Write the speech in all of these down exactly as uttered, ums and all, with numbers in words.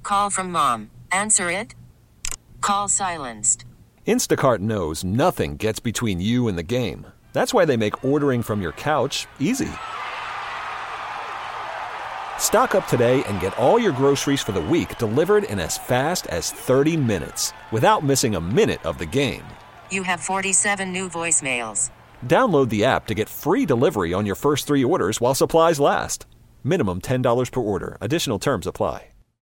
call from mom. Answer it. Call silenced. Instacart knows nothing gets between you and the game. That's why they make ordering from your couch easy. Stock up today and get all your groceries for the week delivered in as fast as thirty minutes without missing a minute of the game. You have forty-seven new voicemails. Download the app to get free delivery on your first three orders while supplies last. Minimum ten dollars per order. Additional terms apply.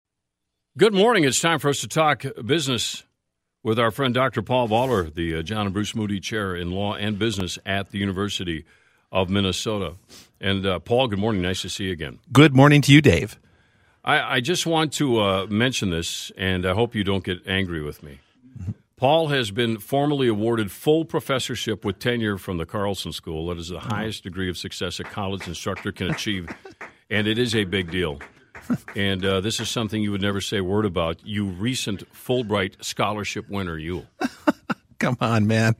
Good morning. It's time for us to talk business with our friend Doctor Paul Voller, the uh, John and Bruce Moody Chair in Law and Business at the University of Minnesota. And, uh, Paul, good morning. Nice to see you again. Good morning to you, Dave. I, I just want to uh, mention this, and I hope you don't get angry with me. Mm-hmm. Paul has been formally awarded full professorship with tenure from the Carlson School. That is the mm-hmm. highest degree of success a college instructor can achieve, and it is a big deal. And uh, this is something you would never say a word about. You recent Fulbright scholarship winner, you. Come on, man.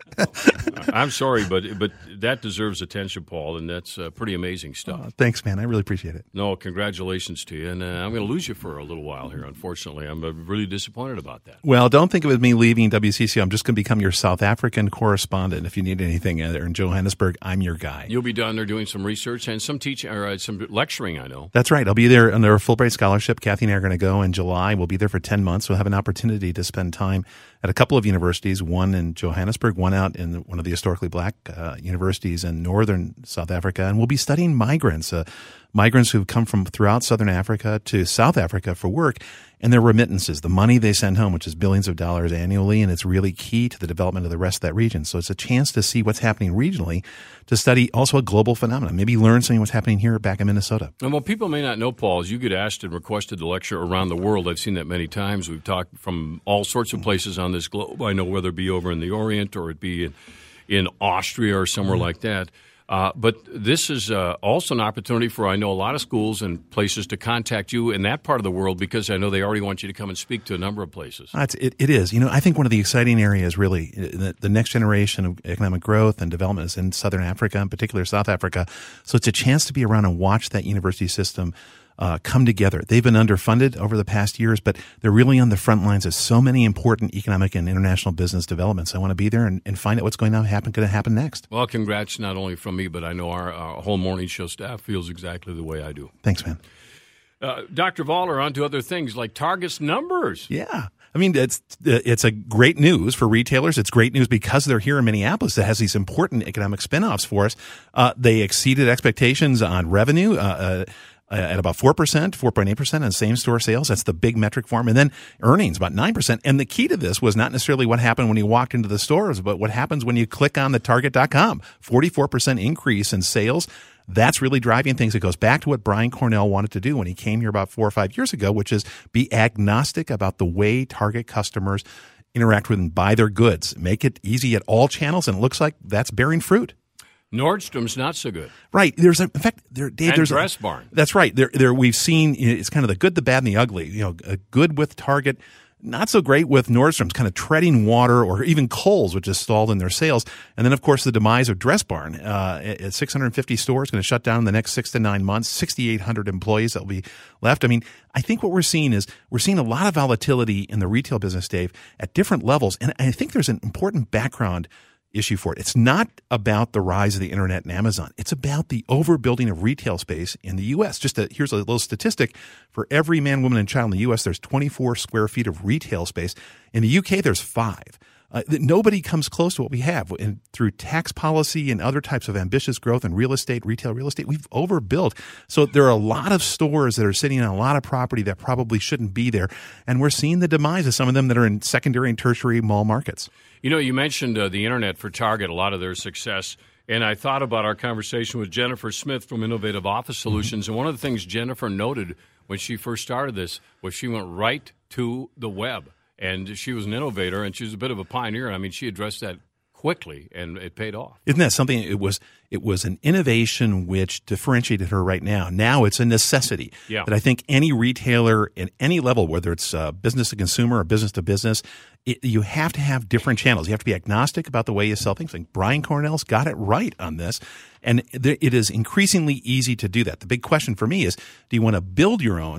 I'm sorry, but but that deserves attention, Paul, and that's uh, pretty amazing stuff. Oh, thanks, man. I really appreciate it. No, congratulations to you. And uh, I'm going to lose you for a little while here, unfortunately. I'm uh, really disappointed about that. Well, don't think of it as me leaving W C C. I'm just going to become your South African correspondent. If you need anything there in Johannesburg, I'm your guy. You'll be down there doing some research and some teaching or uh, some lecturing, I know. That's right. I'll be there under a Fulbright scholarship. Kathy and I are going to go in July. We'll be there for ten months. We'll have an opportunity to spend time at a couple of universities, one in Johannesburg, one out in one of the historically black uh, universities in northern South Africa. And we'll be studying migrants, uh, migrants who've come from throughout southern Africa to South Africa for work, and their remittances, the money they send home, which is billions of dollars annually, and it's really key to the development of the rest of that region. So it's a chance to see what's happening regionally, to study also a global phenomenon, maybe learn something what's happening here back in Minnesota. And what people may not know, Paul, is you get asked and requested to lecture around the world. I've seen that many times. We've talked from all sorts of places on this globe. I know whether it be over in the Orient or it be in, in Austria or somewhere mm-hmm. like that. Uh, but this is uh, also an opportunity for, I know, a lot of schools and places to contact you in that part of the world, because I know they already want you to come and speak to a number of places. It's, it, it is. You know, I think one of the exciting areas, really, the, the next generation of economic growth and development is in Southern Africa, in particular South Africa. So it's a chance to be around and watch that university system Uh, come together. They've been underfunded over the past years, but they're really on the front lines of so many important economic and international business developments. I want to be there and, and find out what's going to happen, going to happen next. Well, congrats not only from me, but I know our, our whole morning show staff feels exactly the way I do. Thanks, man. Uh, Doctor Voller, on to other things like Target's numbers. Yeah. I mean, it's it's a great news for retailers. It's great news because they're here in Minneapolis. That has these important economic spinoffs for us. Uh, they exceeded expectations on revenue. Uh, uh, at about four percent, four point eight percent on same-store sales. That's the big metric for them. And then earnings, about nine percent. And the key to this was not necessarily what happened when you walked into the stores, but what happens when you click on the target dot com. forty-four percent increase in sales. That's really driving things. It goes back to what Brian Cornell wanted to do when he came here about four or five years ago, which is be agnostic about the way Target customers interact with and buy their goods. Make it easy at all channels, and it looks like that's bearing fruit. Nordstrom's not so good. Right. There's a, in fact, there, Dave, and there's Dress a, Barn. That's right. There, there, we've seen, it's kind of the good, the bad, and the ugly. You know, a good with Target, not so great with Nordstrom's, kind of treading water, or even Kohl's, which is stalled in their sales. And then, of course, the demise of Dress Barn. Uh, at six hundred fifty stores, going to shut down in the next six to nine months, sixty-eight hundred employees that will be left. I mean, I think what we're seeing is we're seeing a lot of volatility in the retail business, Dave, at different levels. And I think there's an important background issue for it. It's not about the rise of the internet and Amazon. It's about the overbuilding of retail space in the U S. Just a, here's a little statistic. For every man, woman, and child in the U S, there's twenty-four square feet of retail space. In the U K, there's five. Uh, nobody comes close to what we have. And through tax policy and other types of ambitious growth in real estate, retail real estate, we've overbuilt. So there are a lot of stores that are sitting on a lot of property that probably shouldn't be there. And we're seeing the demise of some of them that are in secondary and tertiary mall markets. You know, you mentioned uh, the internet for Target, a lot of their success. And I thought about our conversation with Jennifer Smith from Innovative Office Solutions. Mm-hmm. And one of the things Jennifer noted when she first started this was she went right to the web. And she was an innovator, and she was a bit of a pioneer. I mean, she addressed that quickly, and it paid off. Isn't that something? It was it was an innovation which differentiated her right now. Now it's a necessity yeah. that I think any retailer at any level, whether it's uh, business to consumer or business to business, it, you have to have different channels. You have to be agnostic about the way you sell things. Like Brian Cornell's got it right on this. And it is increasingly easy to do that. The big question for me is, do you want to build your own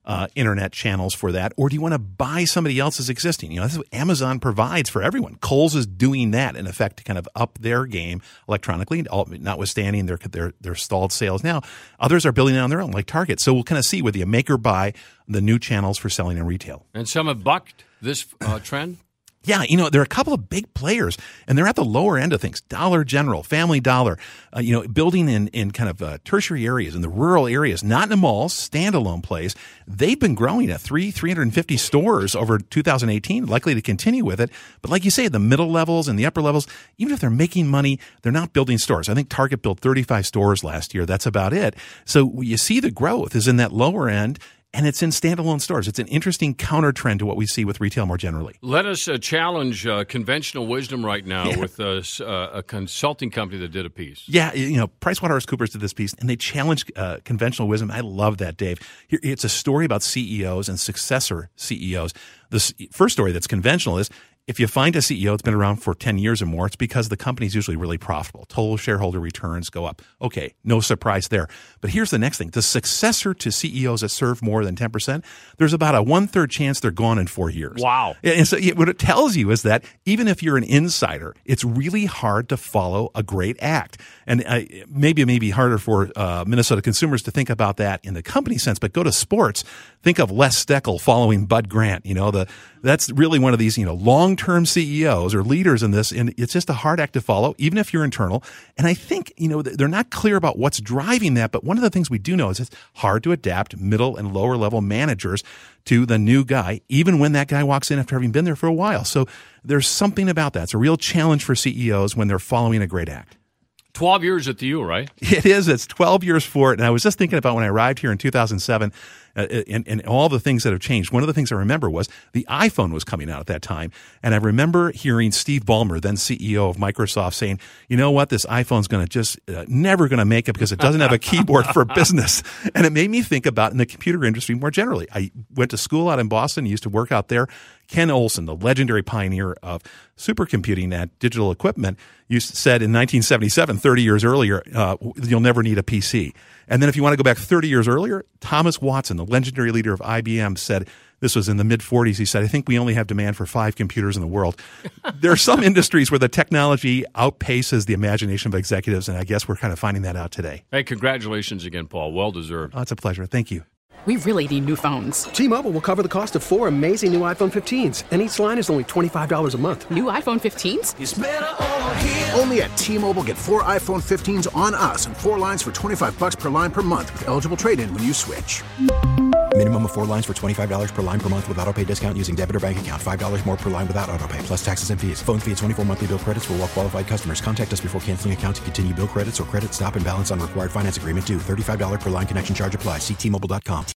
uh, internet channels for that, or do you want to buy somebody else's existing? You know, this is what Amazon provides for everyone. Kohl's is doing that in effect to kind of up their game electronically, notwithstanding their their their stalled sales now. Others are building it on their own, like Target. So we'll kind of see whether you make or buy the new channels for selling in retail. And some have bucked this uh, trend? Yeah, you know, there are a couple of big players, and they're at the lower end of things. Dollar General, Family Dollar, uh, you know, building in, in kind of uh, tertiary areas, in the rural areas, not in the malls, standalone plays. They've been growing at three, three hundred fifty stores over two thousand eighteen, likely to continue with it. But like you say, the middle levels and the upper levels, even if they're making money, they're not building stores. I think Target built thirty-five stores last year. That's about it. So you see the growth is in that lower end. And it's in standalone stores. It's an interesting counter trend to what we see with retail more generally. Let us uh, challenge uh, conventional wisdom right now yeah. with uh, uh, a consulting company that did a piece. Yeah, you know, PricewaterhouseCoopers did this piece, and they challenged uh, conventional wisdom. I love that, Dave. Here, it's a story about C E Os and successor C E Os. The first story that's conventional is, if you find a C E O that's been around for ten years or more, it's because the company's usually really profitable. Total shareholder returns go up. Okay, no surprise there. But here's the next thing. The successor to C E Os that serve more than ten percent, there's about a one-third chance they're gone in four years. Wow. And so what it tells you is that even if you're an insider, it's really hard to follow a great act. And uh, maybe it may be harder for uh, Minnesota consumers to think about that in the company sense, but go to sports. Think of Les Steckel following Bud Grant. You know, the that's really one of these, you know, long-term C E Os or leaders in this, and it's just a hard act to follow, even if you're internal. And I think, you know, they're not clear about what's driving that, but one of the things we do know is it's hard to adapt middle and lower level managers to the new guy, even when that guy walks in after having been there for a while. So there's something about that. It's a real challenge for C E Os when they're following a great act. twelve years at the U, right? It is. It's twelve years for it. And I was just thinking about when I arrived here in two thousand seven uh, and, and all the things that have changed. One of the things I remember was the iPhone was coming out at that time. And I remember hearing Steve Ballmer, then C E O of Microsoft, saying, you know what, this iPhone's going to just uh, never going to make it because it doesn't have a keyboard for business. And it made me think about in the computer industry more generally. I went to school out in Boston, used to work out there. Ken Olsen, the legendary pioneer of supercomputing at Digital Equipment, used said in nineteen seventy-seven, thirty years earlier, uh, you'll never need a P C. And then if you want to go back thirty years earlier, Thomas Watson, the legendary leader of I B M, said, this was in the mid-forties, he said, I think we only have demand for five computers in the world. There are some industries where the technology outpaces the imagination of executives, and I guess we're kind of finding that out today. Hey, congratulations again, Paul. Well deserved. Oh, it's a pleasure. Thank you. We really need new phones. T-Mobile will cover the cost of four amazing new iPhone fifteens, and each line is only twenty-five dollars a month. New iPhone fifteens? It's better over here. Only at T-Mobile, get four iPhone fifteens on us and four lines for twenty-five dollars per line per month with eligible trade-in when you switch. Minimum of four lines for twenty-five dollars per line per month with autopay discount using debit or bank account. five dollars more per line without autopay, plus taxes and fees. Phone fee at twenty-four monthly bill credits for well-qualified customers. Contact us before canceling account to continue bill credits or credit stop and balance on required finance agreement due. thirty-five dollars per line connection charge applies. See T Mobile dot com.